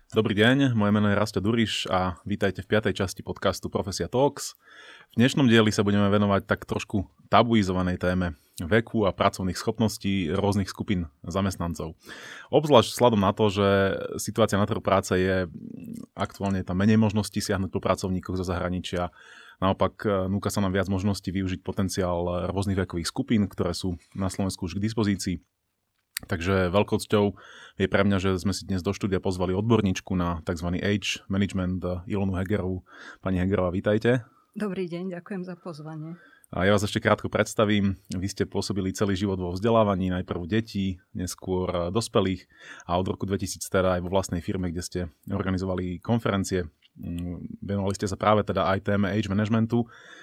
Dobrý deň, moje meno je Rasto Duriš a vítajte v 5. časti podcastu Profesia Talks. V dnešnom dieli sa budeme venovať tak trošku tabuizovanej téme veku a pracovných schopností rôznych skupín zamestnancov. Obzvlášť vzhľadom na to, že situácia na trhu práce je aktuálne tam menej možností siahnuť po pracovníkoch zo zahraničia. Naopak núka sa nám viac možností využiť potenciál rôznych vekových skupín, ktoré sú na Slovensku už k dispozícii. Takže veľkou cťou je pre mňa, že sme si dnes do štúdia pozvali odborníčku na tzv. Age Management Ilonu Hegerovú. Pani Hegerová, vítajte. Dobrý deň, ďakujem za pozvanie. A ja vás ešte krátko predstavím. Vy ste pôsobili celý život vo vzdelávaní, najprv detí, neskôr dospelých a od roku 2000 teda aj vo vlastnej firme, kde ste organizovali konferencie. Venovali ste sa práve teda aj téme age managementu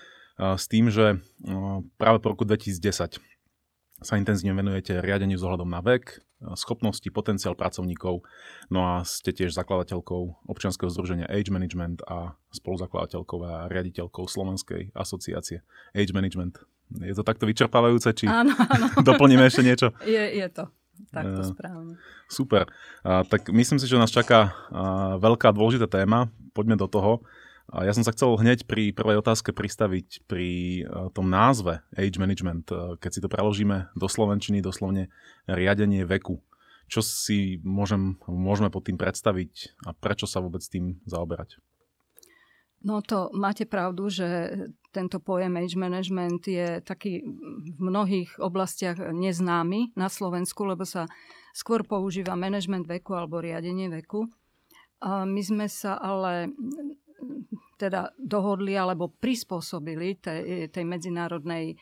s tým, že práve po roku 2010 sa intenzívne venujete riadeniu s ohľadom na vek, schopnosti, potenciál pracovníkov, no a ste tiež zakladateľkou občianskeho združenia Age Management a spoluzakladateľkou a riaditeľkou Slovenskej asociácie Age Management. Je to takto vyčerpávajúce, či áno. Doplníme ešte niečo? Je to takto správne. Super. Tak myslím si, že nás čaká veľká dôležitá téma. Poďme do toho. A ja som sa chcel hneď pri prvej otázke pristaviť pri tom názve Age Management. Keď si to preložíme do slovenčiny, doslovne riadenie veku. Čo si môžeme pod tým predstaviť a prečo sa vôbec tým zaoberať? No to máte pravdu, že tento pojem Age Management je taký v mnohých oblastiach neznámy na Slovensku, lebo sa skôr používa management veku alebo riadenie veku. A my sme sa ale teda dohodli alebo prispôsobili tej medzinárodnej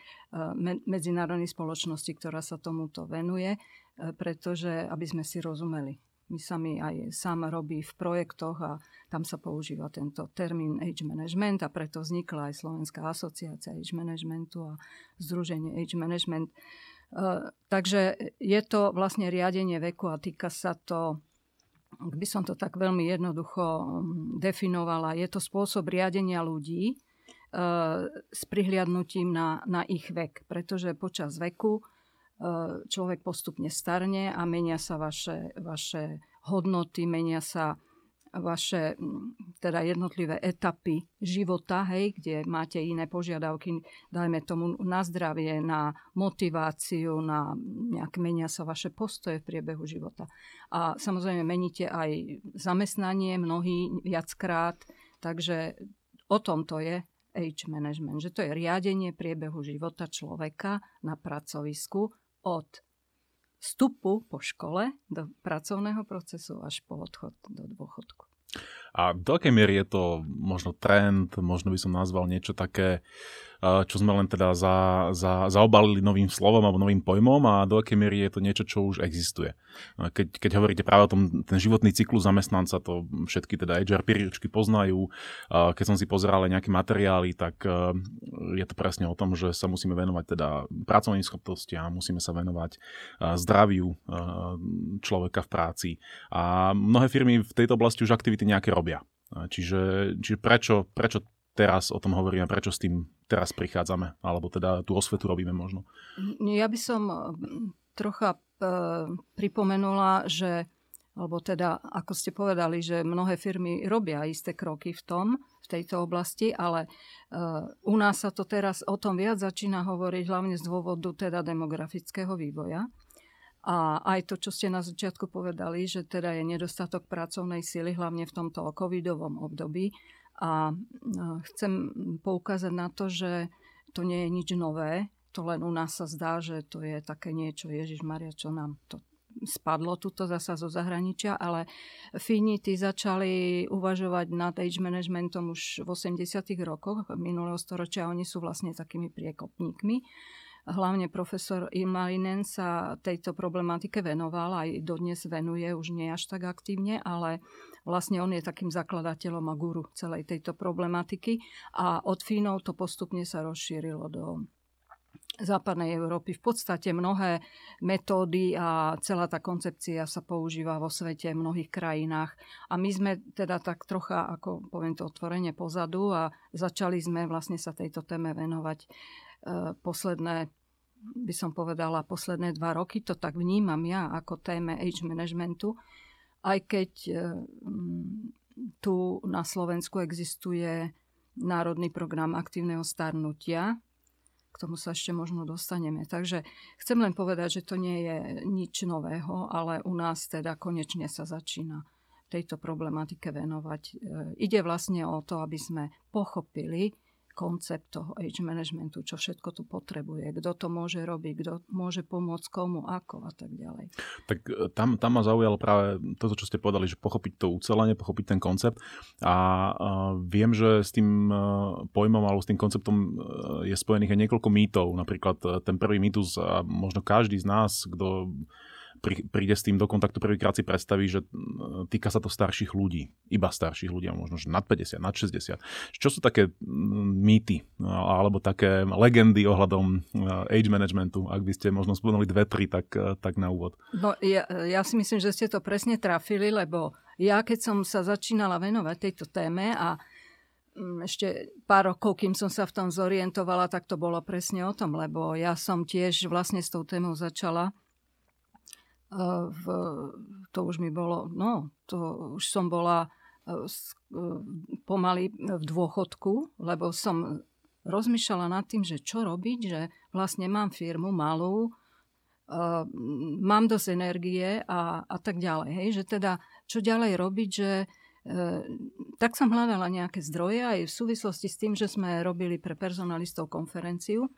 spoločnosti, ktorá sa tomuto venuje, pretože aby sme si rozumeli. My sami aj sám robí v projektoch a tam sa používa tento termín Age Management a preto vznikla aj Slovenská asociácia Age Managementu a Združenie Age Management. Takže je to vlastne riadenie veku a týka sa to, ak by som to tak veľmi jednoducho definovala, je to spôsob riadenia ľudí s prihliadnutím na ich vek. Pretože počas veku človek postupne starne a menia sa vaše hodnoty, menia sa vaše teda jednotlivé etapy života, kde máte iné požiadavky, dajme tomu na zdravie, na motiváciu, menia sa vaše postoje v priebehu života. A samozrejme meníte aj zamestnanie, mnohí viackrát, takže o tom to je age management, že to je riadenie priebehu života človeka na pracovisku od vstupu po škole do pracovného procesu až po odchod do dôchodku. A do akej miery je to možno trend, možno by som nazval niečo také, čo sme len teda zaobalili novým slovom alebo novým pojmom a do akej miery je to niečo, čo už existuje. Keď hovoríte práve o tom, ten životný cyklus zamestnanca, to všetky teda HR peeričky poznajú. Keď som si pozeral aj nejaké materiály, tak je to presne o tom, že sa musíme venovať teda pracovným schopnostiam, musíme sa venovať zdraviu človeka v práci. A mnohé firmy v tejto oblasti už aktivity nejaké robia. Čiže prečo teraz o tom hovoríme, prečo s tým teraz prichádzame, alebo teda tú osvetu robíme možno? Ja by som trocha pripomenula, alebo teda, ako ste povedali, že mnohé firmy robia isté kroky v tejto oblasti, ale u nás sa to teraz o tom viac začína hovoriť hlavne z dôvodu teda demografického vývoja. A aj to, čo ste na začiatku povedali, že teda je nedostatok pracovnej sily, hlavne v tomto covidovom období. A chcem poukázať na to, že to nie je nič nové. To len u nás sa zdá, že to je také niečo, Ježišmaria, čo nám to spadlo tuto zasa zo zahraničia, ale Fíni tí začali uvažovať nad age managementom už v 80. rokoch minulého storočia. Oni sú vlastne takými priekopníkmi. Hlavne profesor Ilmarinen sa tejto problematike venoval, aj dodnes venuje, už nie až tak aktívne, ale vlastne on je takým zakladateľom a guru celej tejto problematiky a od Fínov to postupne sa rozšírilo do západnej Európy. V podstate mnohé metódy a celá tá koncepcia sa používa vo svete v mnohých krajinách. A my sme teda tak trocha, ako poviem to otvorene, pozadu a začali sme vlastne sa tejto téme venovať posledné 2 roky. To tak vnímam ja ako téme age managementu. aj keď tu na Slovensku existuje Národný program aktívneho starnutia. K tomu sa ešte možno dostaneme. Takže chcem len povedať, že to nie je nič nového, ale u nás teda konečne sa začína tejto problematike venovať. Ide vlastne o to, aby sme pochopili koncept toho age managementu, čo všetko tu potrebuje, kto to môže robiť, kto môže pomôcť komu, ako a tak ďalej. Tak tam ma zaujalo práve toto, čo ste povedali, že pochopiť to ucelenie, pochopiť ten koncept. A viem, že s tým pojmom alebo s tým konceptom je spojených aj niekoľko mýtov. Napríklad ten prvý mýtus, a možno každý z nás, kto príde s tým do kontaktu prvýkrát, si predstaví, že týka sa to starších ľudí. Iba starších ľudí, možno že nad 50, nad 60. Čo sú také mýty alebo také legendy ohľadom age managementu? Ak by ste možno spomenuli 2-3, tak na úvod. No, ja si myslím, že ste to presne trafili, lebo ja, keď som sa začínala venovať tejto téme a ešte pár rokov, kým som sa v tom zorientovala, tak to bolo presne o tom, lebo ja som tiež vlastne s tou témou začala. To už mi bolo, to už som bola pomaly v dôchodku, lebo som rozmýšľala nad tým, že čo robiť, že vlastne mám firmu malú, mám dosť energie a tak ďalej. Hej? Že teda, čo ďalej robiť, že tak som hľadala nejaké zdroje aj v súvislosti s tým, že sme robili pre personalistov konferenciu,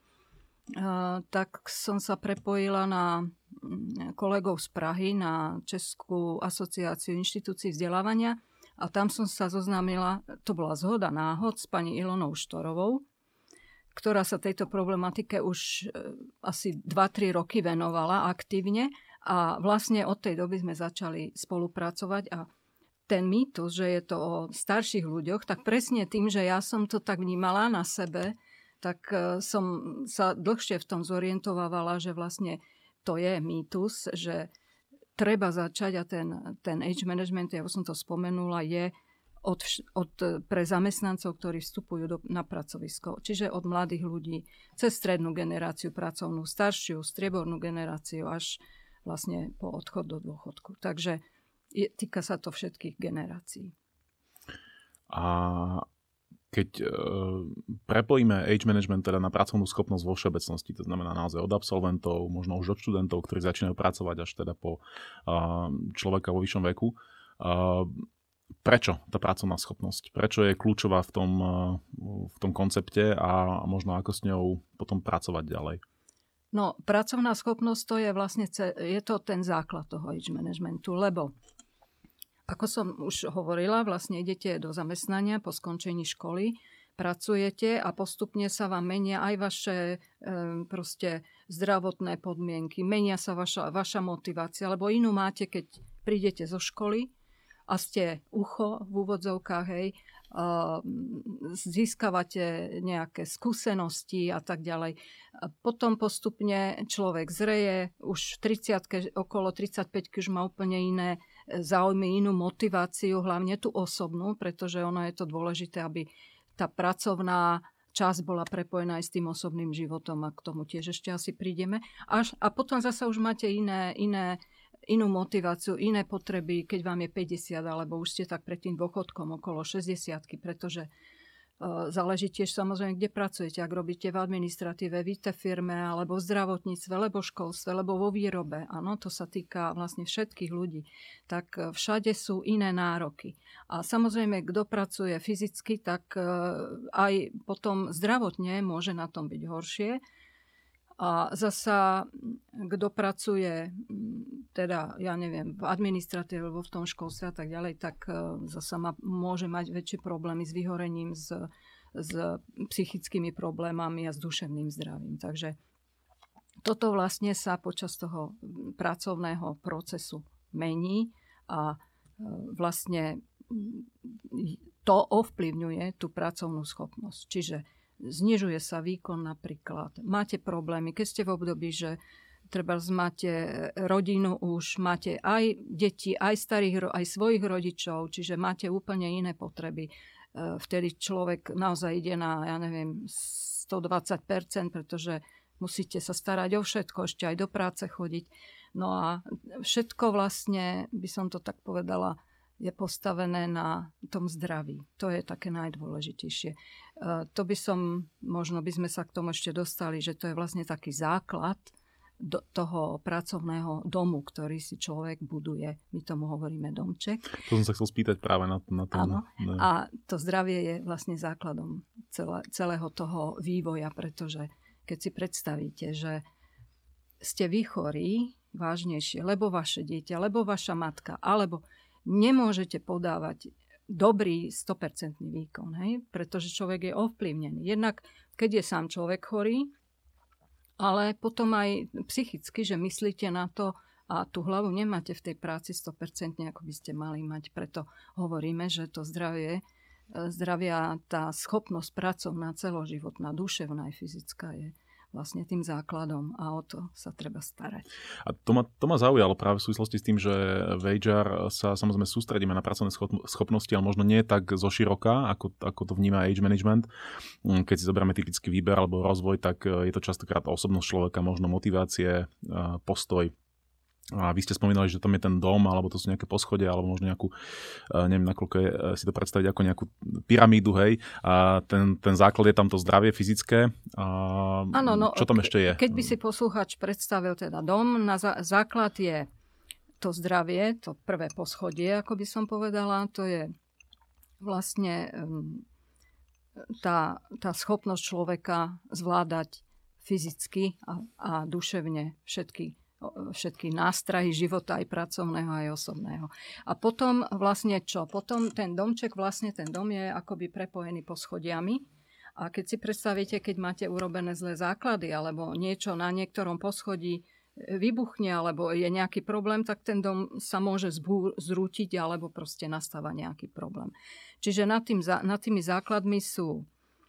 tak som sa prepojila na kolegov z Prahy, na Českú asociáciu inštitúcií vzdelávania a tam som sa zoznámila, to bola zhoda náhod, s pani Ilonou Štorovou, ktorá sa tejto problematike už asi 2-3 roky venovala aktívne a vlastne od tej doby sme začali spolupracovať a ten mýtus, že je to o starších ľuďoch, tak presne tým, že ja som to tak vnímala na sebe, tak som sa dlhšie v tom zorientovávala, že vlastne to je mýtus, že treba začať a ten age management, ja som to spomenula, je pre zamestnancov, ktorí vstupujú na pracovisko. Čiže od mladých ľudí cez strednú generáciu pracovnú, staršiu, striebornú generáciu až vlastne po odchod do dôchodku. Takže týka sa to všetkých generácií. A keď prepojíme age management teda na pracovnú schopnosť vo všeobecnosti, to znamená naozaj od absolventov, možno už od študentov, ktorí začínajú pracovať až teda po človeka vo vyššom veku, prečo tá pracovná schopnosť? Prečo je kľúčová v tom koncepte a možno ako s ňou potom pracovať ďalej? No, pracovná schopnosť to je vlastne je to ten základ toho age managementu, lebo ako som už hovorila, vlastne idete do zamestnania po skončení školy, pracujete a postupne sa vám menia aj vaše proste zdravotné podmienky, menia sa vaša motivácia, lebo inú máte, keď prídete zo školy a ste ucho v úvodzovkách, hej, získavate nejaké skúsenosti a tak ďalej. A potom postupne človek zreje, už v 30-ke, okolo 35-ky už má úplne iné záujmy, inú motiváciu, hlavne tú osobnú, pretože ono je to dôležité, aby tá pracovná časť bola prepojená aj s tým osobným životom a k tomu tiež ešte asi prídeme. A potom zasa už máte inú motiváciu, iné potreby, keď vám je 50, alebo už ste tak pred tým dôchodkom okolo 60-ky, pretože záleží tiež samozrejme, kde pracujete. Ak robíte v administratíve, v IT firme, alebo v zdravotníctve, alebo v školstve, alebo vo výrobe, áno, to sa týka vlastne všetkých ľudí, tak všade sú iné nároky. A samozrejme, kto pracuje fyzicky, tak aj potom zdravotne môže na tom byť horšie. A zasa, kto pracuje, teda, ja neviem, v administratíve alebo v tom školstve a tak ďalej, tak zasa môže mať väčšie problémy s vyhorením, s psychickými problémami a s duševným zdravím. Takže toto vlastne sa počas toho pracovného procesu mení a vlastne to ovplyvňuje tú pracovnú schopnosť. Čiže znižuje sa výkon napríklad. Máte problémy, keď ste v období, že treba máte rodinu už, máte aj deti, aj starých, aj svojich rodičov, čiže máte úplne iné potreby. Vtedy človek naozaj ide na, ja neviem, 120%, pretože musíte sa starať o všetko, ešte aj do práce chodiť. No a všetko vlastne, by som to tak povedala, je postavené na tom zdraví. To je také najdôležitejšie. To možno by sme sa k tomu ešte dostali, že to je vlastne taký základ toho pracovného domu, ktorý si človek buduje. My tomu hovoríme domček. To som sa chcel spýtať práve na tom. Áno. A to zdravie je vlastne základom celého toho vývoja, pretože keď si predstavíte, že ste vy chorí vážnejšie, lebo vaše dieťa, lebo vaša matka, alebo nemôžete podávať dobrý 100% výkon, hej? Pretože človek je ovplyvnený. Jednak, keď je sám človek chorý, ale potom aj psychicky, že myslíte na to a tú hlavu nemáte v tej práci 100%, ako by ste mali mať. Preto hovoríme, že to zdravia, tá schopnosť pracovná, celoživotná, duševná aj fyzická je vlastne tým základom a o to sa treba starať. A to ma zaujalo práve v súvislosti s tým, že v HR sa samozrejme sústredíme na pracovné schopnosti, ale možno nie tak zoširoka, ako to vníma age management. Keď si zoberieme typický výber alebo rozvoj, tak je to častokrát osobnosť človeka, možno motivácie, postoj. A vy ste spomínali, že tam je ten dom, alebo to sú nejaké poschodie, alebo možno nejakú, neviem, nakoľko je si to predstaviť ako nejakú pyramídu, hej. A ten základ je tam to zdravie fyzické. Áno, no, čo tam ešte je? Keď by si poslucháč predstavil teda dom, základ je to zdravie, to prvé poschodie, ako by som povedala, to je vlastne tá schopnosť človeka zvládať fyzicky a duševne všetky nástrahy života, aj pracovného, aj osobného. A potom vlastne čo? Potom ten dom je akoby prepojený poschodiami. A keď si predstavíte, keď máte urobené zlé základy, alebo niečo na niektorom poschodí vybuchne, alebo je nejaký problém, tak ten dom sa môže zrútiť, alebo proste nastáva nejaký problém. Čiže nad tými základmi sú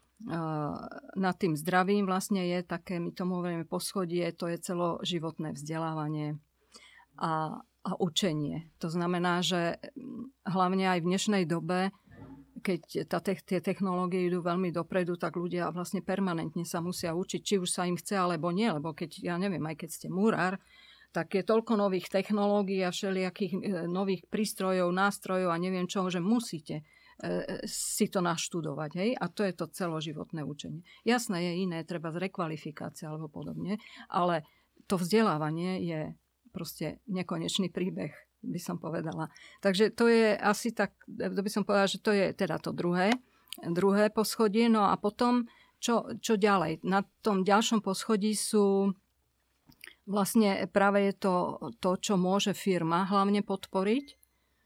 nad tým zdravím vlastne je také, my tomu hovoríme poschodie, to je celoživotné vzdelávanie a učenie. To znamená, že hlavne aj v dnešnej dobe, keď tie technológie idú veľmi dopredu, tak ľudia vlastne permanentne sa musia učiť, či už sa im chce alebo nie, lebo keď, ja neviem, aj keď ste murár, tak je toľko nových technológií a všelijakých nových prístrojov, nástrojov a neviem čo, že musíte si to naštudovať. Hej? A to je to celoživotné učenie. Jasné je iné, treba z rekvalifikácie alebo podobne, ale to vzdelávanie je proste nekonečný príbeh, by som povedala. Takže to je asi tak, to by som povedala, že to je teda to druhé poschodie. No a potom, čo ďalej? Na tom ďalšom poschodí sú vlastne práve je to, čo môže firma hlavne podporiť.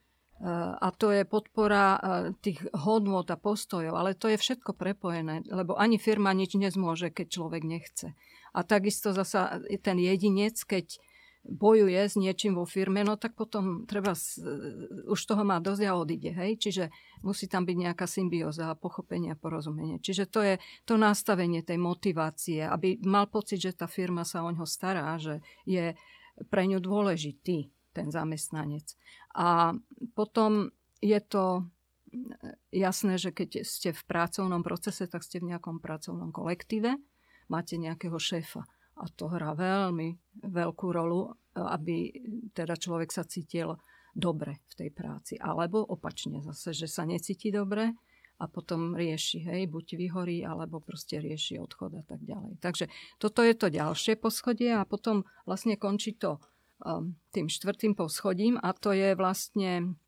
A to je podpora tých hodnôt a postojov. Ale to je všetko prepojené, lebo ani firma nič nezmôže, keď človek nechce. A takisto zasa ten jedinec, keď bojuje s niečím vo firme, no tak potom už toho má dosť a odíde. Hej? Čiže musí tam byť nejaká symbióza, pochopenie a porozumenie. Čiže to je to nastavenie tej motivácie, aby mal pocit, že tá firma sa o ňo stará, že je pre ňu dôležitý ten zamestnanec. A potom je to jasné, že keď ste v pracovnom procese, tak ste v nejakom pracovnom kolektíve, máte nejakého šéfa. A to hrá veľmi veľkú rolu, aby teda človek sa cítil dobre v tej práci. Alebo opačne zase, že sa necíti dobre a potom rieši, hej, buď vyhorí, alebo proste rieši odchod a tak ďalej. Takže toto je to ďalšie poschodie a potom vlastne končí to tým štvrtým poschodím a to je vlastne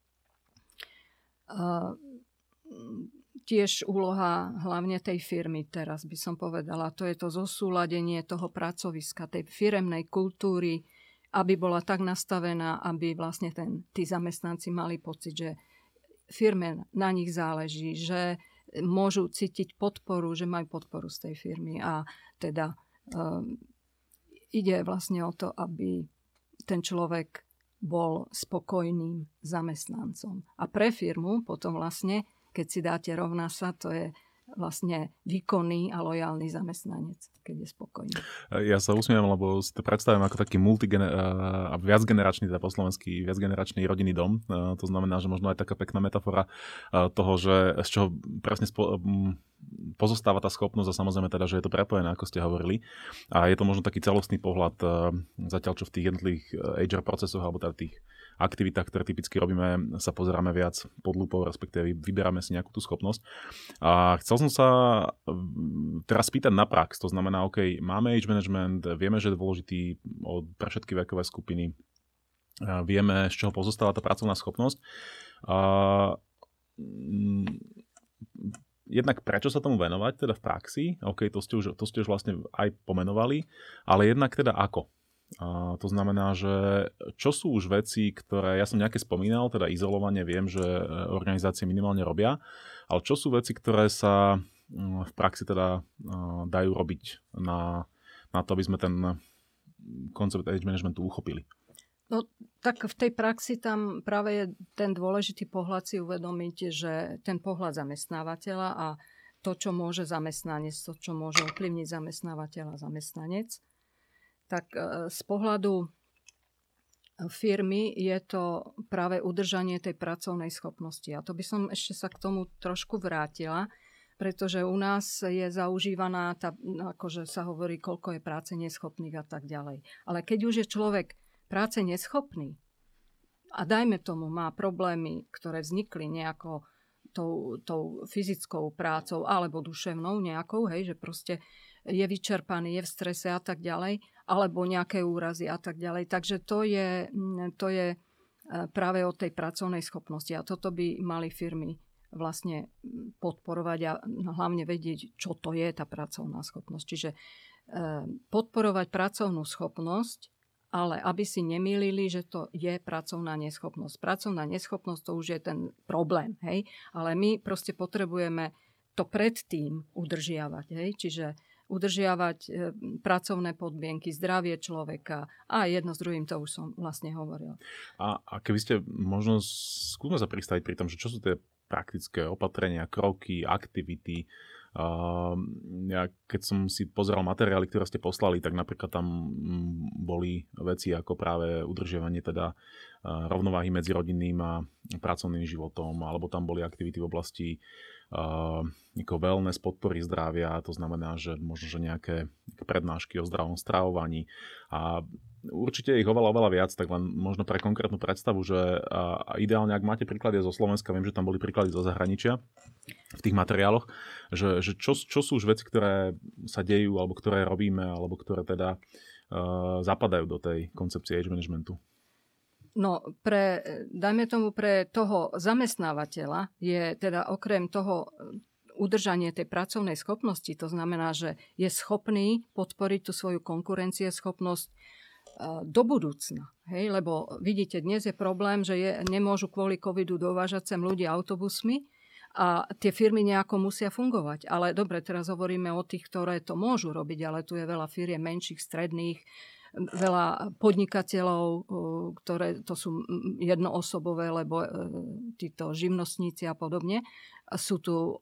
tiež úloha hlavne tej firmy, teraz by som povedala. To je to zosúladenie toho pracoviska, tej firemnej kultúry, aby bola tak nastavená, aby vlastne tí zamestnanci mali pocit, že firme na nich záleží, že môžu cítiť podporu, že majú podporu z tej firmy a teda ide vlastne o to, aby ten človek bol spokojným zamestnancom. A pre firmu potom vlastne, keď si dáte rovná sa, to je vlastne výkonný a lojálny zamestnanec, keď je spokojný. Ja sa usmievam, lebo si to predstavím ako taký viacgeneračný, teda po slovensky viacgeneračný rodinný dom. To znamená, že možno aj taká pekná metafora toho, že z čoho presne pozostáva tá schopnosť a samozrejme teda, že je to prepojené, ako ste hovorili. A je to možno taký celostný pohľad, zatiaľ čo v tých jednotlivých HR procesoch alebo teda tých aktivitách, ktoré typicky robíme, sa pozeráme viac pod lupou, respektíve vyberáme si nejakú tú schopnosť. A chcel som sa teraz spýtať na prax. To znamená, OK, máme age management, vieme, že je dôležitý pre všetky vekové skupiny, vieme, z čoho pozostáva tá pracovná schopnosť. Jednak prečo sa tomu venovať, teda v praxi, OK, to ste už vlastne aj pomenovali, ale jednak teda ako. To znamená, že čo sú už veci, ktoré ja som nejaké spomínal, teda izolovanie, viem, že organizácie minimálne robia, ale čo sú veci, ktoré sa v praxi teda dajú robiť na to, aby sme ten koncept age managementu uchopili? No tak v tej praxi tam práve je ten dôležitý pohľad si uvedomiť, že ten pohľad zamestnávateľa a to, čo môže zamestnanec, to, čo môže ovplyvniť zamestnávateľ a zamestnanec, tak z pohľadu firmy je to práve udržanie tej pracovnej schopnosti. A to by som ešte sa k tomu trošku vrátila, pretože u nás je zaužívaná, akože sa hovorí, koľko je práce neschopných a tak ďalej. Ale keď už je človek práce neschopný a dajme tomu má problémy, ktoré vznikli nejako tou fyzickou prácou alebo duševnou nejakou, hej, že proste je vyčerpaný, je v strese a tak ďalej, alebo nejaké úrazy a tak ďalej. Takže to je práve o tej pracovnej schopnosti. A toto by mali firmy vlastne podporovať a hlavne vedieť, čo to je tá pracovná schopnosť. Čiže podporovať pracovnú schopnosť, ale aby si nemýlili, že to je pracovná neschopnosť. Pracovná neschopnosť to už je ten problém, hej? Ale my proste potrebujeme to predtým udržiavať, hej? Čiže udržiavať pracovné podmienky, zdravie človeka a jedno s druhým, to už som vlastne hovorila. A keby ste možno skúsme sa pristaviť pri tom, že čo sú tie praktické opatrenia, kroky, aktivity. Ja keď som si pozeral materiály, ktoré ste poslali, tak napríklad tam boli veci ako práve udržiavanie teda rovnováhy medzi rodinným a pracovným životom, alebo tam boli aktivity v oblasti wellness, podpory zdravia, to znamená, že možno, že nejaké prednášky o zdravom stravovaní a určite ich oveľa viac, tak len možno pre konkrétnu predstavu, že ideálne, ak máte príklady zo Slovenska, viem, že tam boli príklady zo zahraničia v tých materiáloch, že čo sú už veci, ktoré sa dejú, alebo ktoré robíme, alebo ktoré teda zapadajú do tej koncepcie age managementu. No, dajme tomu, pre toho zamestnávateľa je teda okrem toho udržanie tej pracovnej schopnosti, to znamená, že je schopný podporiť tú svoju konkurencieschopnosť do budúcna. Hej? Lebo vidíte, dnes je problém, že nemôžu kvôli covidu dovážať sem ľudí autobusmi a tie firmy nejako musia fungovať. Ale dobre, teraz hovoríme o tých, ktoré to môžu robiť, ale tu je veľa firiem menších, stredných, veľa podnikateľov, ktoré to sú jednoosobové, lebo títo živnostníci a podobne. Sú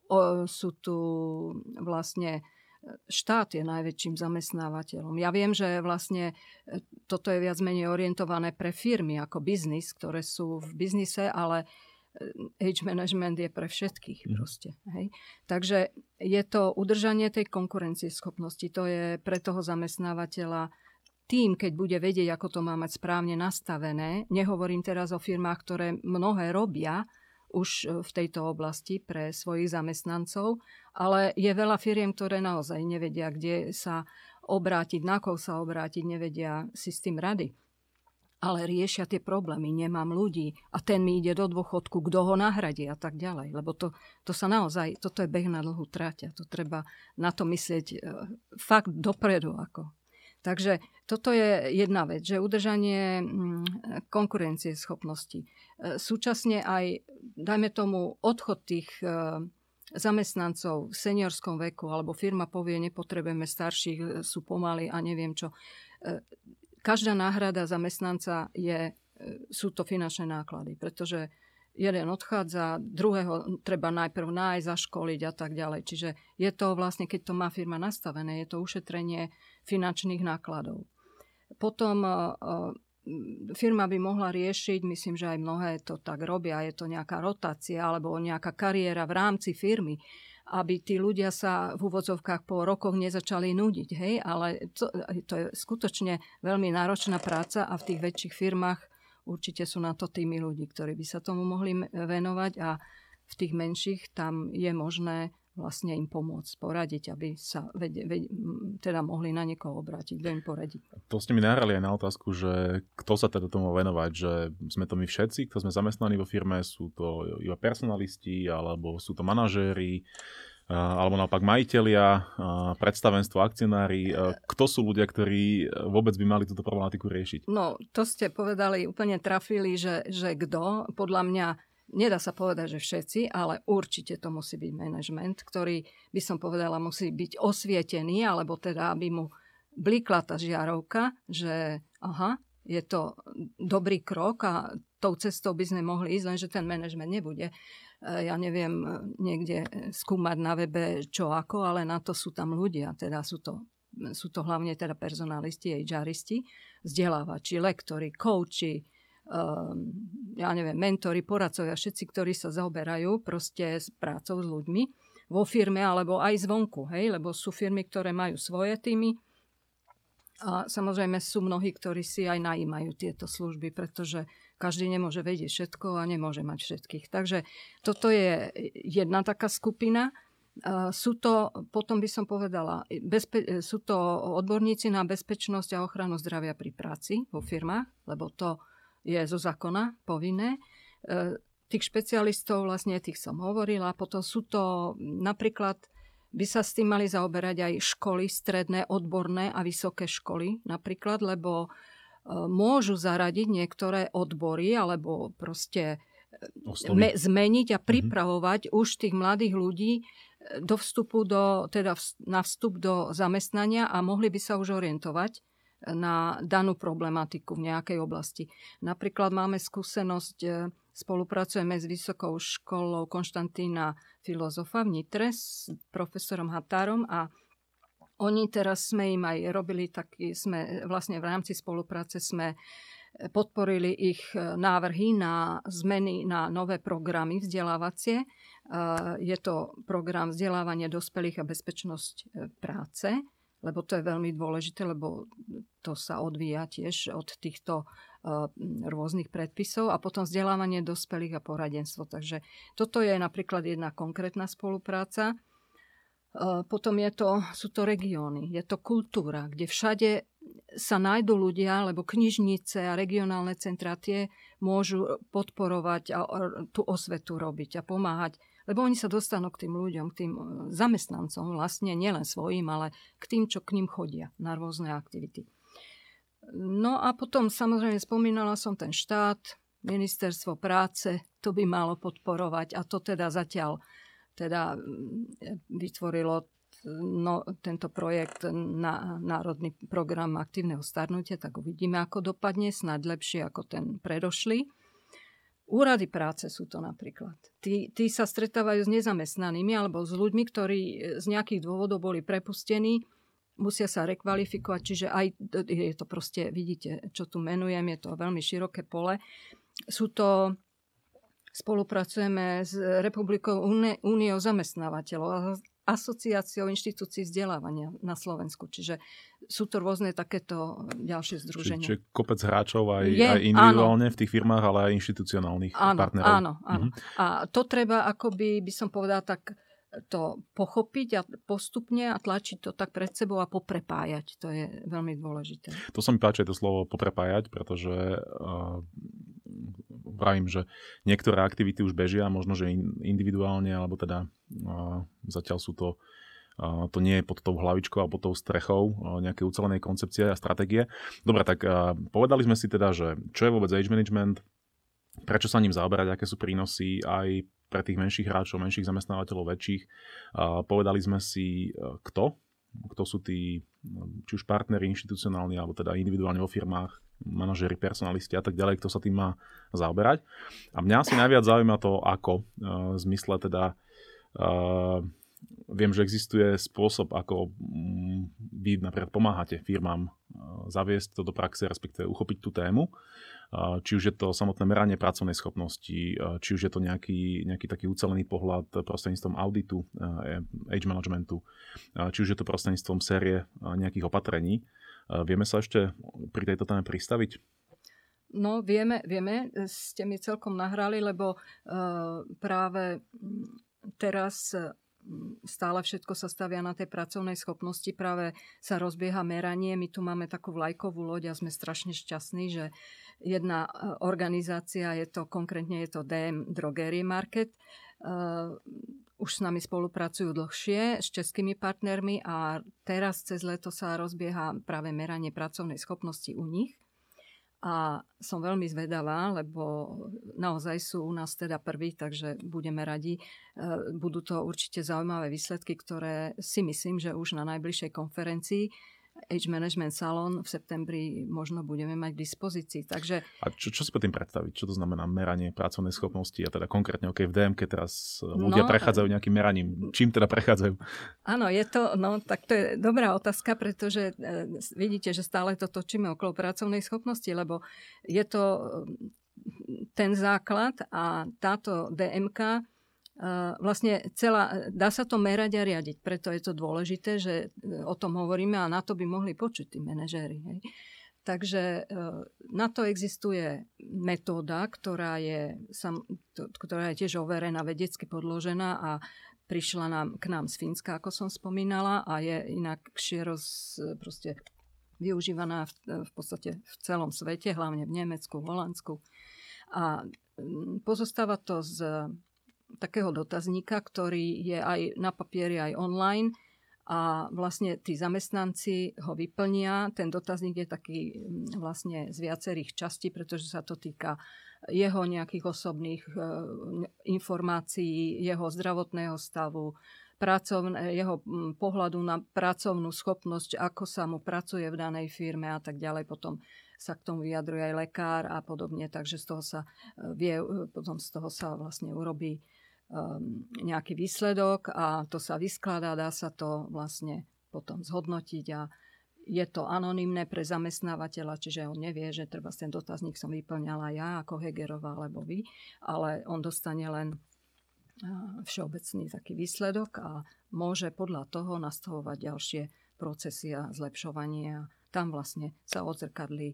tu vlastne štát je najväčším zamestnávateľom. Ja viem, že vlastne toto je viac menej orientované pre firmy ako biznis, ktoré sú v biznise, ale age management je pre všetkých proste. Hej. Takže je to udržanie tej konkurencieschopnosti. To je pre toho zamestnávateľa tým, keď bude vedieť, ako to má mať správne nastavené. Nehovorím teraz o firmách, ktoré mnohé robia už v tejto oblasti pre svojich zamestnancov, ale je veľa firiem, ktoré naozaj nevedia, kde sa obrátiť, na koho sa obrátiť, nevedia si s tým rady. Ale riešia tie problémy, nemám ľudí a ten mi ide do dôchodku, kto ho nahradí a tak ďalej. Lebo to sa naozaj, toto je beh na dlhú trať a to treba na to myslieť fakt dopredu. Takže toto je jedna vec, že udržanie konkurencieschopnosti. Súčasne aj, dajme tomu, odchod tých zamestnancov v seniorskom veku, alebo firma povie, nepotrebujeme starších, sú pomaly a neviem čo. Každá náhrada zamestnanca sú to finančné náklady, pretože jeden odchádza, druhého treba najprv nájsť, zaškoliť a tak ďalej. Čiže je to vlastne, keď to má firma nastavené, je to ušetrenie finančných nákladov. Potom firma by mohla riešiť, myslím, že aj mnohé to tak robia, je to nejaká rotácia alebo nejaká kariéra v rámci firmy, aby tí ľudia sa v úvodzovkách po rokoch nezačali nudiť. Hej? Ale to je skutočne veľmi náročná práca a v tých väčších firmách určite sú na to týmy ľudí, ktorí by sa tomu mohli venovať a v tých menších tam je možné vlastne im pomôcť, poradiť, aby sa teda mohli na niekoho obrátiť, kto im poradí. To ste mi nahrali aj na otázku, že kto sa teda tomu venovať, že sme to my všetci, kto sme zamestnaní vo firme, sú to iba personalisti, alebo sú to manažéri, alebo naopak majitelia, predstavenstvo, akcionári. Kto sú ľudia, ktorí vôbec by mali túto problematiku riešiť? No, to ste povedali, úplne trafili, že kto. Podľa mňa nedá sa povedať, že všetci, ale určite to musí byť manažment, ktorý, by som povedala, musí byť osvietený, alebo teda, aby mu blikla tá žiarovka, že aha, je to dobrý krok a tou cestou by sme mohli ísť, lenže ten manažment nebude. Ja neviem niekde skúmať na webe čo ako, ale na to sú tam ľudia, teda sú to hlavne teda personalisti, HRisti, vzdelávači, lektori, kouči, ja neviem, mentori, poradcovia, všetci, ktorí sa zaoberajú proste s prácou s ľuďmi vo firme alebo aj zvonku, hej, lebo sú firmy, ktoré majú svoje týmy a samozrejme sú mnohí, ktorí si aj najímajú tieto služby, pretože každý nemôže vedieť všetko a nemôže mať všetkých. Takže toto je jedna taká skupina. Sú to, potom by som povedala, sú to odborníci na bezpečnosť a ochranu zdravia pri práci vo firmách, lebo to je zo zákona povinné. Tých špecialistov, vlastne tých som hovorila. Potom sú to napríklad, by sa s tým mali zaoberať aj školy, stredné, odborné a vysoké školy napríklad, lebo môžu zaradiť niektoré odbory alebo proste zmeniť a pripravovať už tých mladých ľudí do vstupu na vstup do zamestnania a mohli by sa už orientovať na danú problematiku v nejakej oblasti. Napríklad máme skúsenosť, spolupracujeme s Vysokou školou Konštantína Filozofa v Nitre s profesorom Határom a oni teraz sme im aj robili sme vlastne v rámci spolupráce sme podporili ich návrhy na zmeny na nové programy vzdelávacie. Je to program vzdelávania dospelých a bezpečnosť práce, lebo to je veľmi dôležité, lebo to sa odvíja tiež od týchto rôznych predpisov a potom vzdelávanie dospelých a poradenstvo. Takže toto je napríklad jedna konkrétna spolupráca. Potom sú to regióny, je to kultúra, kde všade sa nájdú ľudia, lebo knižnice a regionálne centrá tie môžu podporovať a tú osvetu robiť a pomáhať. Lebo oni sa dostanú k tým ľuďom, k tým zamestnancom, vlastne nielen svojím, ale k tým, čo k ním chodia na rôzne aktivity. No a potom samozrejme spomínala som ten štát, ministerstvo práce, to by malo podporovať a to teda zatiaľ vytvorilo tento projekt na Národný program aktívneho starnutia, tak uvidíme, ako dopadne, snáď lepšie ako ten predošlý. Úrady práce sú to napríklad. Tí sa stretávajú s nezamestnanými alebo s ľuďmi, ktorí z nejakých dôvodov boli prepustení, musia sa rekvalifikovať, čiže aj je to proste, vidíte, čo tu menujem, je to veľmi široké pole. Spolupracujeme s Republikou Úniou zamestnávateľov a asociáciou inštitúcií vzdelávania na Slovensku. Čiže sú to rôzne takéto ďalšie združenia. Čiže kopec hráčov aj individuálne v tých firmách, ale aj inštitucionálnych partnerov. Áno. A to treba akoby, by som povedala, tak to pochopiť a postupne a tlačiť to tak pred sebou a poprepájať. To je veľmi dôležité. To sa mi páči to slovo poprepájať, pretože vravím, že niektoré aktivity už bežia, možno, že individuálne, alebo teda zatiaľ sú to nie je pod tou hlavičkou a pod tou strechou nejaké ucelenej koncepcie a stratégie. Dobre, tak povedali sme si teda, že čo je vôbec age management, prečo sa ním zaoberať, aké sú prínosy aj pre tých menších hráčov, menších zamestnávateľov, väčších. Povedali sme si, kto sú tí, či už partneri inštitucionálni, alebo teda individuálne vo firmách, manažéri, personalisti a tak ďalej, kto sa tým má zaoberať. A mňa asi najviac zaujíma to, ako v zmysle teda viem, že existuje spôsob, ako vy napríklad pomáhate firmám zaviesť to do praxe, respektíve uchopiť tú tému. Či už je to samotné meranie pracovnej schopnosti, či už je to nejaký taký ucelený pohľad prostredníctvom auditu, age managementu, či už je to prostredníctvom série nejakých opatrení. Vieme sa ešte pri tejto téme pristaviť? No, vieme, ste mi celkom nahrali, lebo práve teraz stále všetko sa stavia na tej pracovnej schopnosti, práve sa rozbieha meranie. My tu máme takú vlajkovú loď a sme strašne šťastní, že jedna organizácia, konkrétne je to DM Drogerie Market, už s nami spolupracujú dlhšie s českými partnermi a teraz cez leto sa rozbieha práve meranie pracovnej schopnosti u nich. A som veľmi zvedavá, lebo naozaj sú u nás teda prví, takže budeme radi. Budú to určite zaujímavé výsledky, ktoré si myslím, že už na najbližšej konferencii Age Management Salon v septembri možno budeme mať k dispozícii. Takže... A čo si pod tým predstaviť? Čo to znamená meranie pracovnej schopnosti? A teda konkrétne, v DMK teraz ľudia prechádzajú nejakým meraním. Čím teda prechádzajú? Áno, tak to je dobrá otázka, pretože vidíte, že stále to točíme okolo pracovnej schopnosti, lebo je to ten základ a táto DMK vlastne dá sa to merať a riadiť. Preto je to dôležité, že o tom hovoríme a na to by mohli počuť tí manažéri. Hej. Takže na to existuje metóda, ktorá je tiež overená, vedecky podložená a prišla k nám z Fínska, ako som spomínala, a je inakšie proste využívaná v podstate v celom svete, hlavne v Nemecku, v Holandsku. A pozostáva to z takého dotazníka, ktorý je aj na papieri, aj online a vlastne tí zamestnanci ho vyplnia. Ten dotazník je taký vlastne z viacerých častí, pretože sa to týka jeho nejakých osobných informácií, jeho zdravotného stavu, jeho pohľadu na pracovnú schopnosť, ako sa mu pracuje v danej firme a tak ďalej. Potom sa k tomu vyjadruje aj lekár a podobne, takže potom z toho sa vlastne urobí nejaký výsledok a to sa vyskladá, dá sa to vlastne potom zhodnotiť a je to anonymné pre zamestnávateľa, čiže on nevie, že treba ten dotazník som vyplňala ja ako Hegerová alebo vy, ale on dostane len všeobecný taký výsledok a môže podľa toho nastavovať ďalšie procesy a zlepšovanie a tam vlastne sa odzrkadlí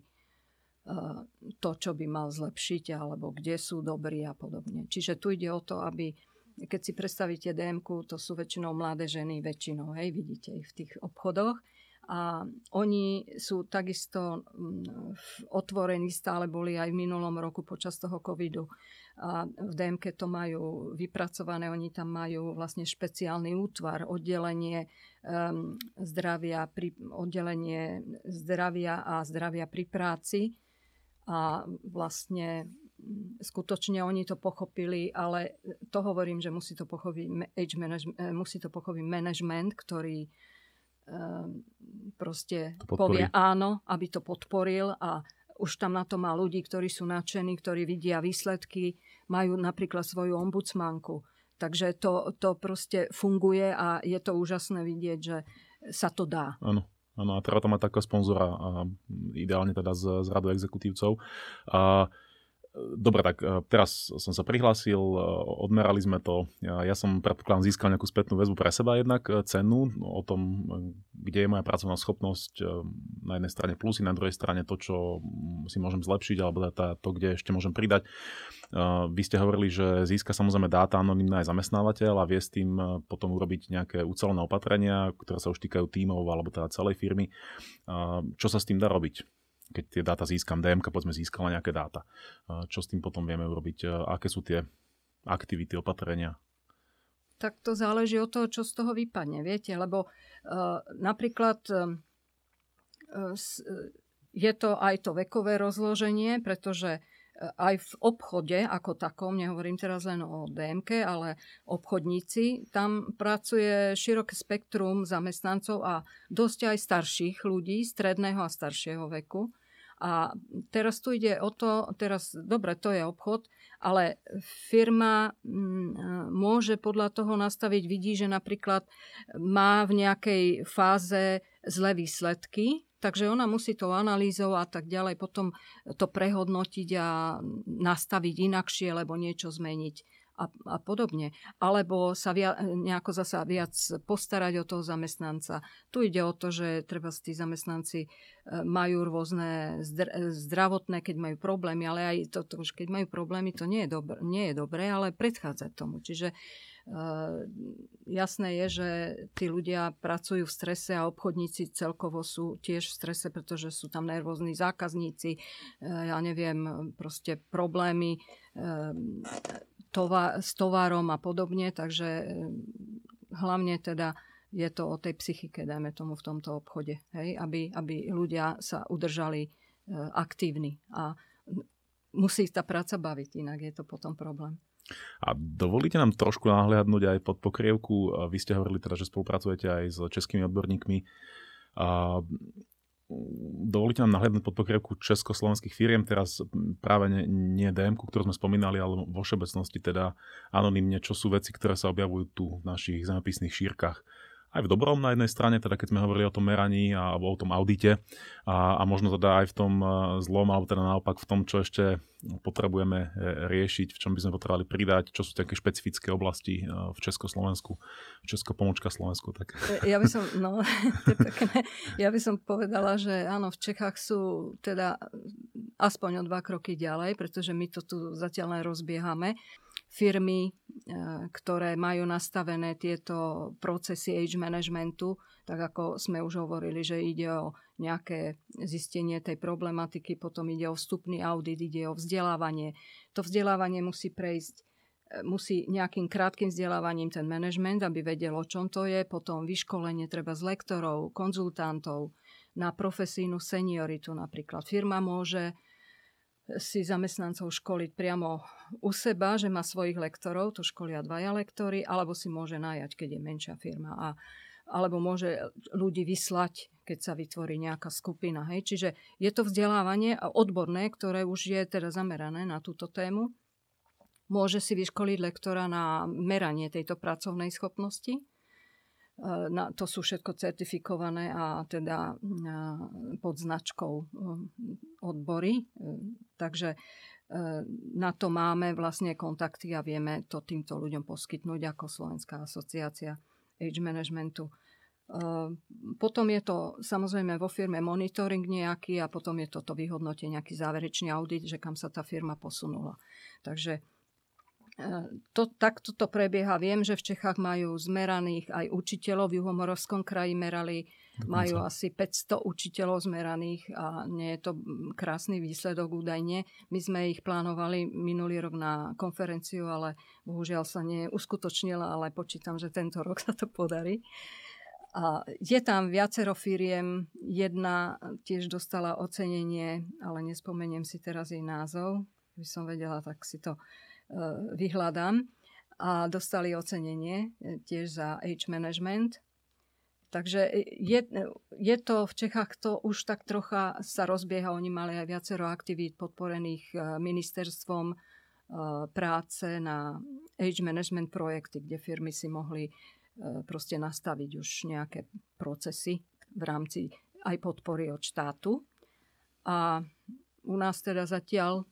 to, čo by mal zlepšiť, alebo kde sú dobrí a podobne. Čiže tu ide o to, aby, keď si predstavíte DMku, to sú väčšinou mladé ženy, hej, vidíte ich v tých obchodoch. A oni sú takisto otvorení, stále boli aj v minulom roku počas toho covidu. A v DMke to majú vypracované, oni tam majú vlastne špeciálny útvar, oddelenie zdravia a zdravia pri práci. A vlastne skutočne oni to pochopili, ale to hovorím, že musí to pochopiť management, ktorý proste povie áno, aby to podporil a už tam na to má ľudí, ktorí sú nadšení, ktorí vidia výsledky, majú napríklad svoju ombudsmanku. Takže to proste funguje a je to úžasné vidieť, že sa to dá. Áno. Áno, a treba tam mať takého sponzora, ideálne teda z radu exekutívcov. Dobre, tak teraz som sa prihlásil, odmerali sme to. Ja som predpokladám získal nejakú spätnú väzbu pre seba jednak cennú o tom, kde je moja pracovná schopnosť, na jednej strane plusy, na druhej strane to, čo si môžem zlepšiť, alebo to, kde ešte môžem pridať. Vy ste hovorili, že získa samozrejme dáta anonymné aj zamestnávateľ a vie s tým potom urobiť nejaké ucelené opatrenia, ktoré sa už týkajú tímov alebo teda celej firmy. Čo sa s tým dá robiť? Keď tie dáta získam, DMK povedzme získala nejaké dáta. Čo s tým potom vieme urobiť? Aké sú tie aktivity, opatrenia? Tak to záleží od toho, čo z toho vypadne, viete, lebo napríklad je to aj to vekové rozloženie, pretože aj v obchode ako takom, nehovorím teraz len o DMK, ale obchodníci, tam pracuje široké spektrum zamestnancov a dosť aj starších ľudí, stredného a staršieho veku. A teraz tu ide o to, dobre, to je obchod, ale firma môže podľa toho nastaviť, vidí, že napríklad má v nejakej fáze zlé výsledky, takže ona musí to analýzovať a tak ďalej, potom to prehodnotiť a nastaviť inakšie, alebo niečo zmeniť a podobne. Alebo sa nejako zasa viac postarať o toho zamestnanca. Tu ide o to, že treba tí zamestnanci majú rôzne zdravotné, keď majú problémy, ale aj to, keď majú problémy, to nie je dobré, ale predchádzať tomu. Čiže jasné je, že tí ľudia pracujú v strese a obchodníci celkovo sú tiež v strese, pretože sú tam rôzni zákazníci, ja neviem, proste problémy s tovarom a podobne, takže hlavne teda je to o tej psychike, dajme tomu, v tomto obchode, hej? Aby ľudia sa udržali aktívni a musí tá práca baviť, inak je to potom problém. A dovolíte nám trošku nahliadnúť aj pod pokrievku, vy ste hovorili teda, že spolupracujete aj s českými odborníkmi, dovolíte nám nahliadnúť pod pokrievku československých firiem, teraz práve nie DM-ku, ktorú sme spomínali, ale vo všeobecnosti teda anonymne, čo sú veci, ktoré sa objavujú tu v našich zemepisných šírkach. Aj v dobrom na jednej strane, teda keď sme hovorili o tom meraní alebo o tom audite a možno teda aj v tom zlom, alebo teda naopak v tom, čo ešte potrebujeme riešiť, v čom by sme potrebovali pridať, čo sú také špecifické oblasti v Československu, Česko-pomočka Slovensku. Tak. Ja by som povedala, že áno, v Čechách sú teda aspoň o 2 kroky ďalej, pretože my to tu zatiaľ len rozbiehame. Firmy, ktoré majú nastavené tieto procesy age managementu, tak ako sme už hovorili, že ide o nejaké zistenie tej problematiky, potom ide o vstupný audit, ide o vzdelávanie. To vzdelávanie musí prejsť, nejakým krátkym vzdelávaním ten management, aby vedel, o čom to je, potom vyškolenie treba z lektorov, konzultantov na profesijnú senioritu napríklad. Firma môže si zamestnancov školiť priamo u seba, že má svojich lektorov, to školia 2 lektory, alebo si môže najať, keď je menšia firma. Alebo môže ľudí vyslať, keď sa vytvorí nejaká skupina. Hej. Čiže je to vzdelávanie odborné, ktoré už je teda zamerané na túto tému. Môže si vyškoliť lektora na meranie tejto pracovnej schopnosti. To sú všetko certifikované a teda pod značkou odbory. Takže na to máme vlastne kontakty a vieme to týmto ľuďom poskytnúť ako Slovenská asociácia age managementu. Potom je to samozrejme vo firme monitoring nejaký a potom je toto vyhodnotenie, nejaký záverečný audit, že kam sa tá firma posunula. Takže takto to prebieha. Viem, že v Čechách majú zmeraných aj učiteľov. V Juhomoravskom kraji merali, majú asi 500 učiteľov zmeraných a nie je to krásny výsledok údajne. My sme ich plánovali minulý rok na konferenciu, ale bohužiaľ sa neuskutočnila, ale počítam, že tento rok sa to podarí. A je tam viacero firiem. Jedna tiež dostala ocenenie, ale nespomeniem si teraz jej názov. By som vedela, tak si to vyhľadám, a dostali ocenenie tiež za age management. Takže je to v Čechách, to už tak trocha sa rozbieha. Oni mali aj viacero aktivít podporených ministerstvom práce na age management projekty, kde firmy si mohli proste nastaviť už nejaké procesy v rámci aj podpory od štátu. A u nás teda zatiaľ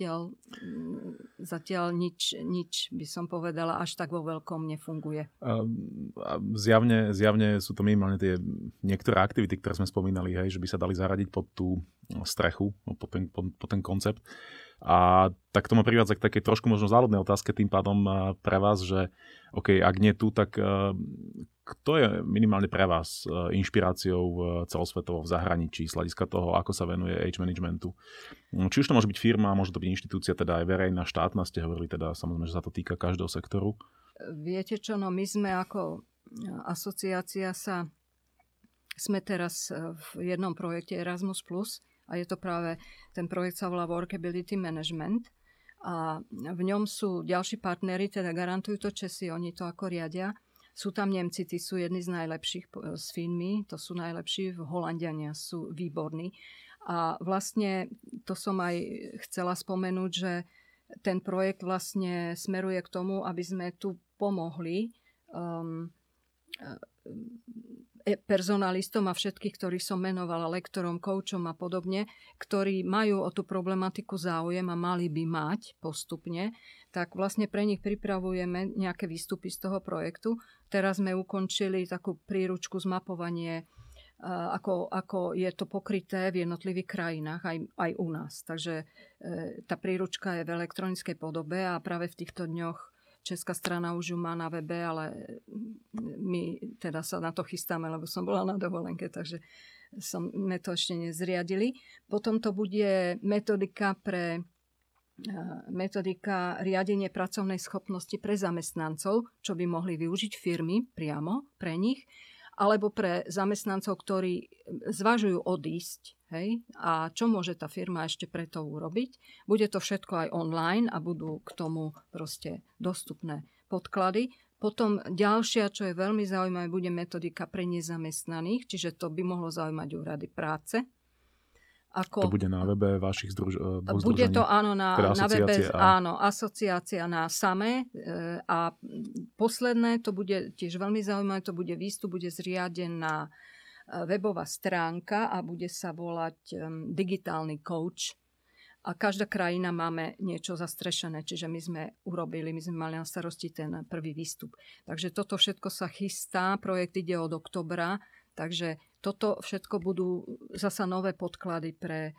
nič by som povedala, až tak vo veľkom nefunguje. Zjavne sú to minimálne tie niektoré aktivity, ktoré sme spomínali, hej, že by sa dali zaradiť pod tú strechu, pod ten koncept. A tak to ma privádza k takej trošku možno záľudnej otázke tým pádom pre vás, že OK, ak nie tu, tak kto je minimálne pre vás inšpiráciou celosvetovo v zahraničí z hľadiska toho, ako sa venuje age managementu? Či už to môže byť firma, môže to byť inštitúcia, teda aj verejná, štátna, ste hovorili, teda samozrejme, že sa to týka každého sektoru. Viete čo, no my sme ako asociácia sme teraz v jednom projekte Erasmus+, a je to práve, ten projekt sa volá Workability Management a v ňom sú ďalší partneri, teda garantujú to Česi, oni to ako riadia. Sú tam Nemci, tí sú jedni z najlepších s Fínmi, to sú najlepší, Holanďania sú výborní. A vlastne to som aj chcela spomenúť, že ten projekt vlastne smeruje k tomu, aby sme tu pomohli personalistom a všetkých, ktorých som menovala, lektorom, koučom a podobne, ktorí majú o tú problematiku záujem a mali by mať postupne, tak vlastne pre nich pripravujeme nejaké výstupy z toho projektu. Teraz sme ukončili takú príručku zmapovanie, ako je to pokryté v jednotlivých krajinách, aj u nás. Takže tá príručka je v elektronickej podobe a práve v týchto dňoch česká strana už ju má na webe, ale my teda sa na to chystáme, lebo som bola na dovolenke, takže sme to ešte nezriadili. Potom to bude metodika riadenie pracovnej schopnosti pre zamestnancov, čo by mohli využiť firmy priamo pre nich, alebo pre zamestnancov, ktorí zvažujú odísť. Hej? A čo môže tá firma ešte preto urobiť? Bude to všetko aj online a budú k tomu proste dostupné podklady. Potom ďalšia, čo je veľmi zaujímavé, bude metodika pre nezamestnaných, čiže to by mohlo zaujímať úrady práce. To bude na webe vašich združení? Bude to áno na webe, áno, asociácia na SAME. A posledné, to bude tiež veľmi zaujímavé, to bude výstup, bude zriadená webová stránka a bude sa volať digitálny coach. A každá krajina máme niečo zastrešené, čiže my sme mali na starosti ten prvý výstup. Takže toto všetko sa chystá, projekt ide od októbra, takže toto všetko budú zasa nové podklady pre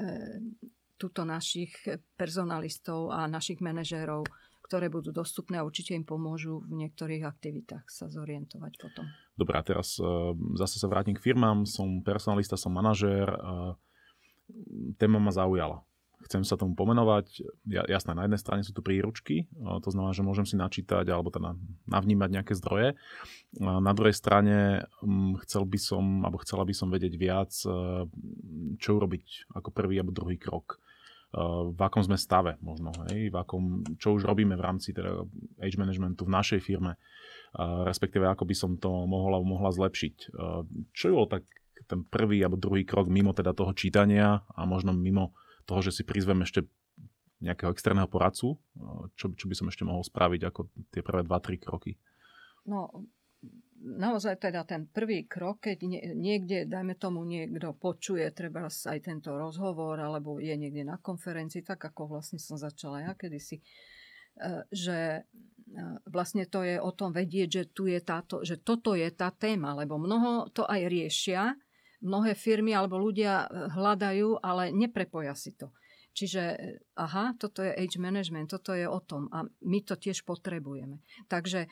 túto našich personalistov a našich manažérov, ktoré budú dostupné a určite im pomôžu v niektorých aktivitách sa zorientovať potom. Dobre, a teraz zase sa vrátim k firmám. Som personalista, som manažér. Téma ma zaujala. Chcem sa tomu pomenovať. Jasné, na jednej strane sú tu príručky, to znamená, že môžem si načítať alebo teda navnímať nejaké zdroje. Na druhej strane chcela by som vedieť viac, čo urobiť ako prvý alebo druhý krok. V akom sme stave možno, hej? Čo už robíme v rámci teda age managementu v našej firme, respektíve ako by som to mohla zlepšiť. Čo je tak ten prvý alebo druhý krok mimo teda toho čítania a možno mimo toho, že si prizvem ešte nejakého externého poradcu, čo by som ešte mohol spraviť ako tie prvé 2-3 kroky? No, naozaj teda ten prvý krok, keď niekde, dajme tomu, niekto počuje treba aj tento rozhovor, alebo je niekde na konferencii, tak ako vlastne som začala ja kedysi, že vlastne to je o tom vedieť, že toto je tá téma, lebo mnoho to aj riešia, mnohé firmy alebo ľudia hľadajú, ale neprepoja si to. Čiže, toto je age management, toto je o tom a my to tiež potrebujeme. Takže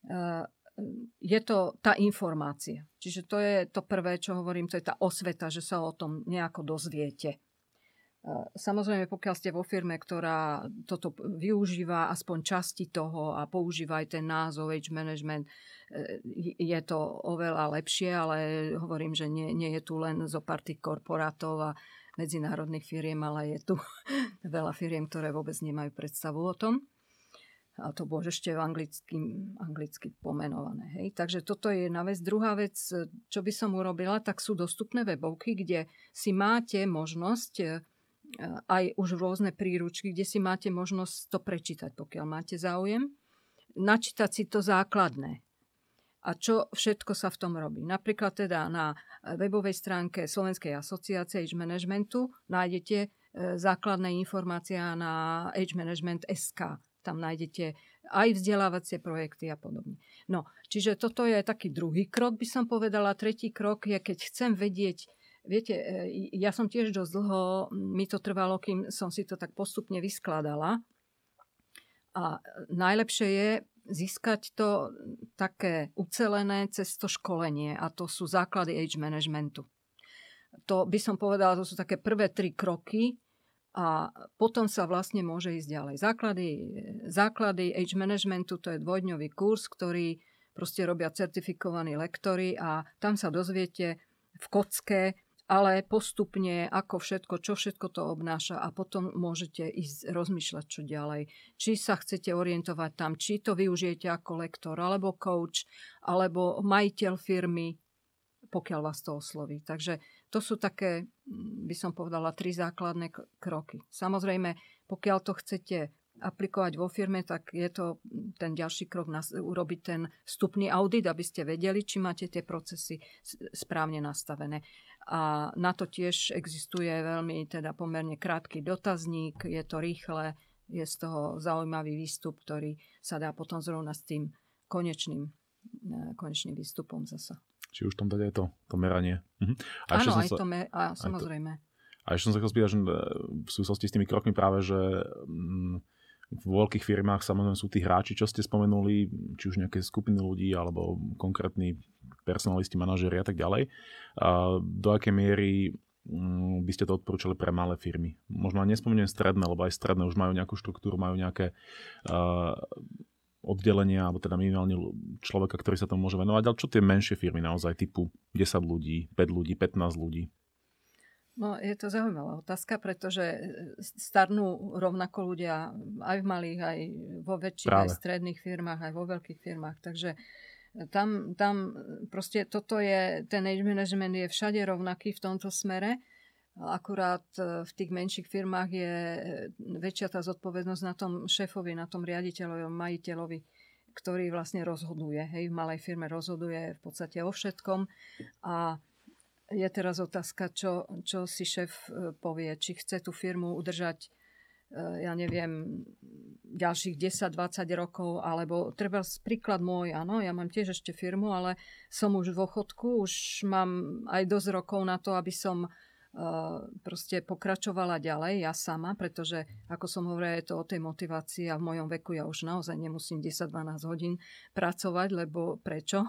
je to tá informácia. Čiže to je to prvé, čo hovorím, to je tá osveta, že sa o tom nejako dozviete. Samozrejme, pokiaľ ste vo firme, ktorá toto využíva aspoň časti toho a používa aj ten názov age management, je to oveľa lepšie, ale hovorím, že nie je tu len zo pár tých korporátov a medzinárodných firiem, ale je tu veľa firiem, ktoré vôbec nemajú predstavu o tom. A to bolo ešte anglicky pomenované. Hej. Takže toto je jedna vec. Druhá vec, čo by som urobila, tak sú dostupné webovky, kde si máte možnosť aj už rôzne príručky, kde si máte možnosť to prečítať, pokiaľ máte záujem. Načítať si to základné. A čo všetko sa v tom robí. Napríklad teda na webovej stránke Slovenskej asociácie Age Managementu nájdete základné informácie na Age Management SK. Tam nájdete aj vzdelávacie projekty a podobne. No, čiže toto je taký druhý krok, by som povedala. Tretí krok je, keď chcem vedieť. Viete, ja som tiež dosť dlho, mi to trvalo, kým som si to tak postupne vyskladala. A najlepšie je získať to také ucelené cez to školenie a to sú základy age managementu. To by som povedala, to sú také prvé 3 kroky a potom sa vlastne môže ísť ďalej. Základy age managementu, to je 2-dňový kurz, ktorý proste robia certifikovaní lektori a tam sa dozviete v kocke, ale postupne, čo všetko to obnáša a potom môžete ísť rozmýšľať, čo ďalej. Či sa chcete orientovať tam, či to využijete ako lektor, alebo coach, alebo majiteľ firmy, pokiaľ vás to osloví. Takže to sú také, by som povedala, 3 základné kroky. Samozrejme, pokiaľ to chcete aplikovať vo firme, tak je to ten ďalší krok urobiť ten vstupný audit, aby ste vedeli, či máte tie procesy správne nastavené. A na to tiež existuje veľmi teda pomerne krátky dotazník, je to rýchle, je z toho zaujímavý výstup, ktorý sa dá potom zrovnať s tým konečným výstupom zasa. Či už tam dať aj to meranie. Áno, samozrejme. A ešte som sa chcel spýtať, že v súvislosti s tými krokmi práve, že v veľkých firmách samozrejme sú tí hráči, čo ste spomenuli, či už nejaké skupiny ľudí, alebo konkrétni personalisti, manažéri a tak ďalej. A do akej miery by ste to odporúčali pre malé firmy? Možno nespomeniem stredné, lebo aj stredné už majú nejakú štruktúru, majú nejaké oddelenia, alebo teda minimálne človeka, ktorý sa tomu môže venovať. Ale čo tie menšie firmy naozaj, typu 10 ľudí, 5 ľudí, 15 ľudí? No, je to zaujímavá otázka, pretože starnú rovnako ľudia aj v malých, aj vo väčších, aj stredných firmách, aj vo veľkých firmách. Takže tam proste toto je, ten age management je všade rovnaký v tomto smere. Akurát v tých menších firmách je väčšia tá zodpovednosť na tom šéfovi, na tom riaditeľovi, majiteľovi, ktorý vlastne rozhoduje. Hej, v malej firme rozhoduje v podstate o všetkom. A je teraz otázka, čo si šéf povie, či chce tú firmu udržať, ja neviem, ďalších 10-20 rokov, alebo treba príklad môj, áno, ja mám tiež ešte firmu, ale som už v dôchodku, už mám aj dosť rokov na to, aby som proste pokračovala ďalej, ja sama, pretože, ako som hovorila, je to o tej motivácii a v mojom veku ja už naozaj nemusím 10-12 hodín pracovať, lebo prečo?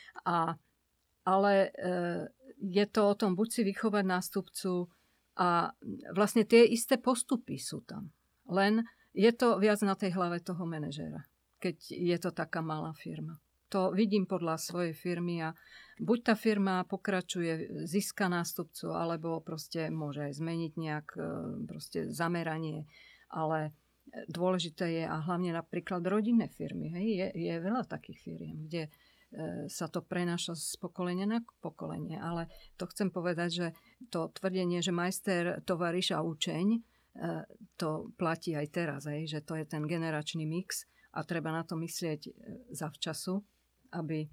Ale je to o tom, buď si vychovať nástupcu a vlastne tie isté postupy sú tam. Len je to viac na tej hlave toho manažéra, keď je to taká malá firma. To vidím podľa svojej firmy a buď tá firma pokračuje, získa nástupcu, alebo proste môže aj zmeniť nejak proste zameranie, ale dôležité je, a hlavne napríklad rodinné firmy, hej, je veľa takých firiem, kde sa to prenáša z pokolenia na pokolenie. Ale to chcem povedať, že to tvrdenie, že majster, tovariš a učeň, to platí aj teraz, že to je ten generačný mix a treba na to myslieť zavčasu, aby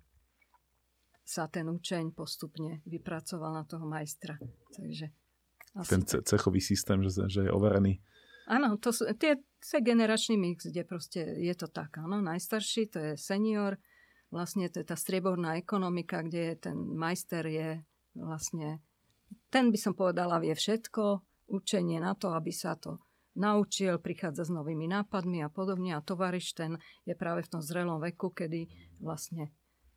sa ten učeň postupne vypracoval na toho majstra. Takže ten cechový systém, že je overený. Áno, to je generačný mix, kde proste je to tak. Áno, najstarší, to je senior, vlastne to je tá strieborná ekonomika, kde ten majster je vlastne, ten by som povedala, vie všetko, učenie na to, aby sa to naučil, prichádza s novými nápadmi a podobne. A tovariš ten je práve v tom zrelom veku, kedy vlastne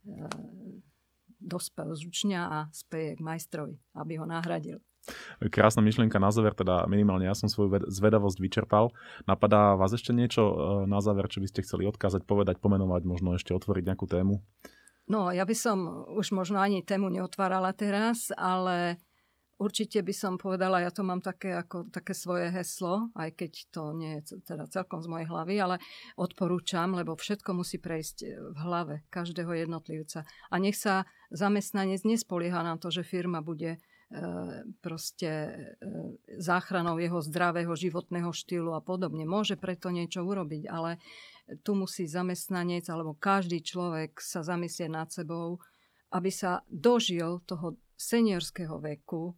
dospel z učňa a speje k majstrovi, aby ho nahradil. Krásna myšlienka na záver, teda minimálne ja som svoju zvedavosť vyčerpal. Napadá vás ešte niečo na záver, čo by ste chceli odkázať, povedať, pomenovať, možno ešte otvoriť nejakú tému? No, ja by som už možno ani tému neotvárala teraz, ale určite by som povedala, ja to mám také svoje heslo, aj keď to nie je teda celkom z mojej hlavy, ale odporúčam, lebo všetko musí prejsť v hlave každého jednotlivca. A nech sa zamestnanec nespolieha na to, že firma bude proste záchranou jeho zdravého životného štýlu a podobne. Môže preto niečo urobiť, ale tu musí zamestnanec alebo každý človek sa zamyslieť nad sebou, aby sa dožil toho seniorského veku.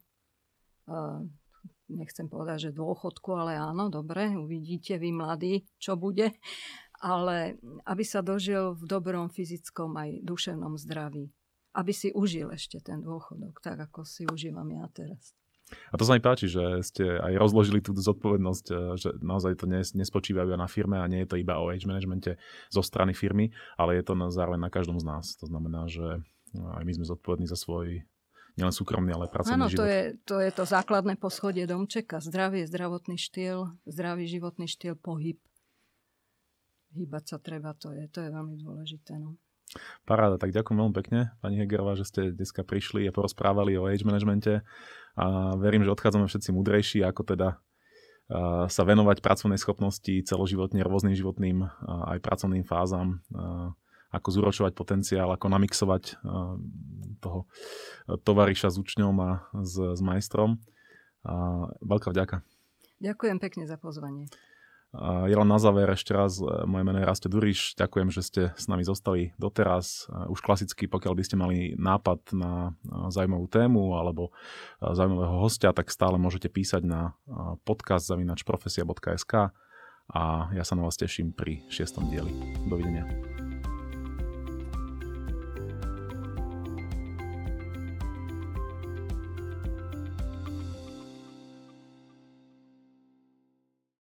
Nechcem povedať, že dôchodku, ale áno, dobre, uvidíte vy mladí, čo bude, ale aby sa dožil v dobrom fyzickom aj duševnom zdraví. Aby si užil ešte ten dôchodok, tak ako si užívam ja teraz. A to sa mi páči, že ste aj rozložili tú zodpovednosť, že naozaj to nespočívajú na firme a nie je to iba o age managemente zo strany firmy, ale je to zároveň na každom z nás. To znamená, že aj my sme zodpovední za svoj nielen súkromný, ale pracovný život. Áno, to je to základné poschodie domčeka. Zdravie, zdravotný štýl, zdravý životný štýl, pohyb. Hýbať sa treba, to je veľmi dôležité. No. Paráda, tak ďakujem veľmi pekne, pani Hegerová, že ste dneska prišli a porozprávali o age managemente a verím, že odchádzame všetci múdrejší, ako teda sa venovať pracovnej schopnosti celoživotne, rôznym životným aj pracovným fázam, ako zúročovať potenciál, ako namixovať toho tovariša s učňom a s majstrom. Veľká vďaka. Ďakujem pekne za pozvanie. Ja len na záver ešte raz, moje meno je Rasto Duriš, ďakujem, že ste s nami zostali doteraz. Už klasicky, pokiaľ by ste mali nápad na zaujímavú tému alebo zaujímavého hostia, tak stále môžete písať na podcast@profesia.sk a ja sa na vás teším pri 6. dieli. Dovidenia.